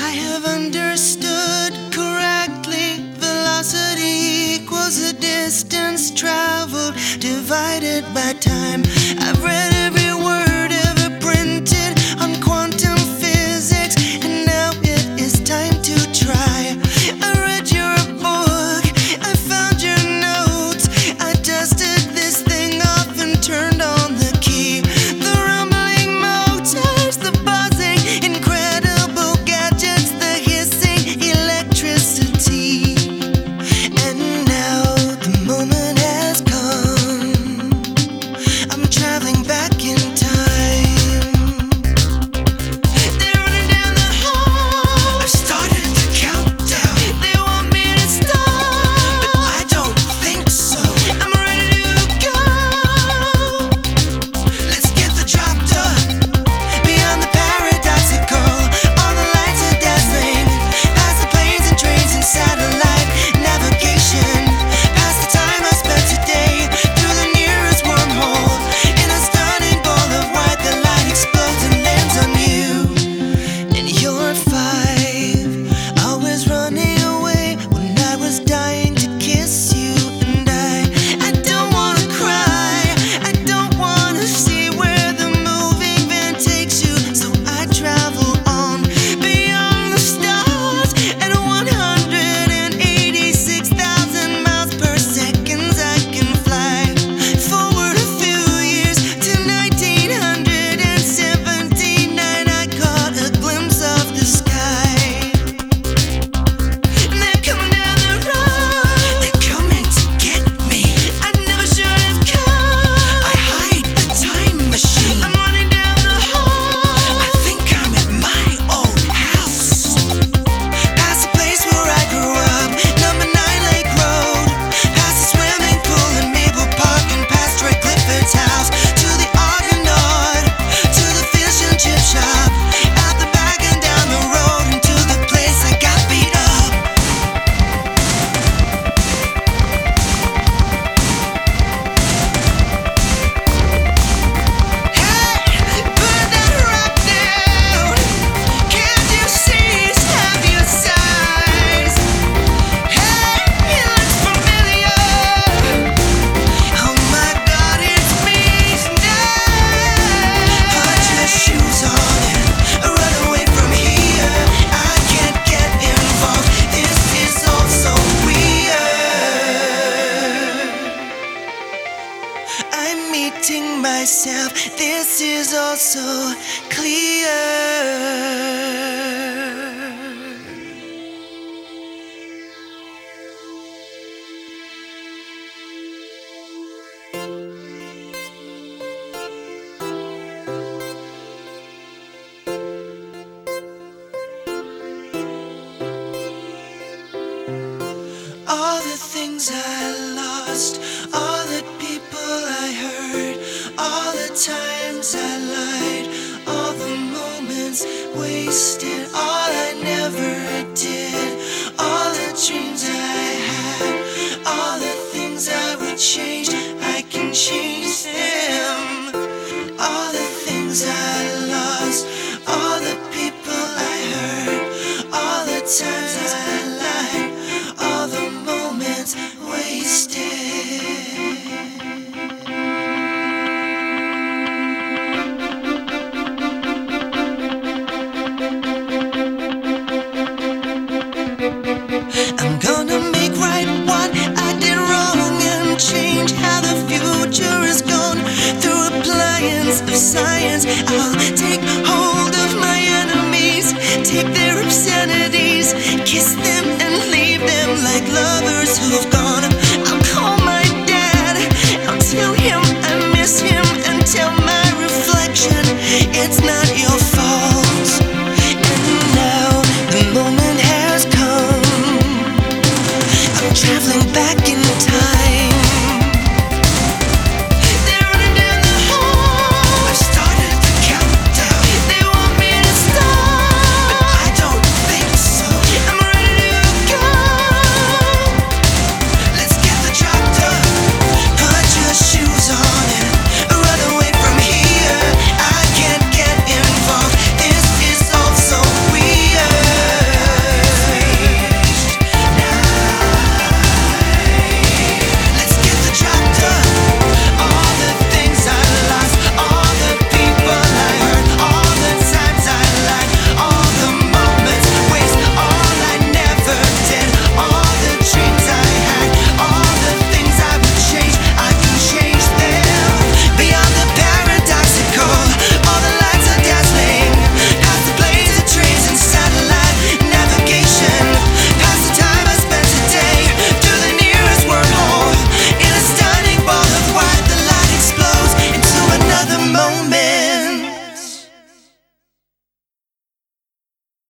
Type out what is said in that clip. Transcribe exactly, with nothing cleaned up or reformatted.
I have understood correctly. Velocity equals the distance traveled divided by time. I've read every word ever printed on quantum physics, and now it is time to try. I read your book, I found your notes, I dusted this thing off and turned on the key. The rumbling motors, the buzzing, incredible gadgets, the hissing electricity. And now the moment has come. I'm traveling back in time. They're running down the hall. I've started to count down. They want me to stop, but I don't think so. I'm ready to go. Let's get the job done. Beyond the paradoxical, all the lights are dazzling. Past the planes and trains and satellite navigation. Past the time I spent today through the nearest wormhole. In a stunning ball of white, the light explodes and lands on you. And you're five, always running away when I was dying to kiss you. And I, I don't wanna cry, I don't wanna see where the moving van takes you. So I travel on beyond the stars at one hundred eighty-six thousand miles per second. I can fly forward a few years to nineteen seventy-nine. I caught a glimpse of the sky. And they're coming down the road. They're coming to get me. I never should have come. I hide a time machine. I'm running down the hall. I think I'm at my old house. Past the place where I grew up, number nine Lake Road. Past the swimming pool in Maple Park, and past Troy Clifford's house. To the Argonaut, to the fish and chip shop. Out the back and down the road, and to the place I got beat up. Hey, put that rock down. Can't you see it's half your size? Hey, it looks familiar. Oh my God, it's me. Put your shoes on and run away from here. I can't get involved. This is all so weird. I'm meeting myself. This is all so clear. All the things I lost, all the people I hurt, all the times I lied, all the moments wasted, all I never did, all the dreams I had, all the things I would change, I can change them. All the things I lost, all the people I hurt, all the times I lied, all the moments wasted. I'm gonna make right what I did wrong and change how the future is gone. Through appliance of science, I'll take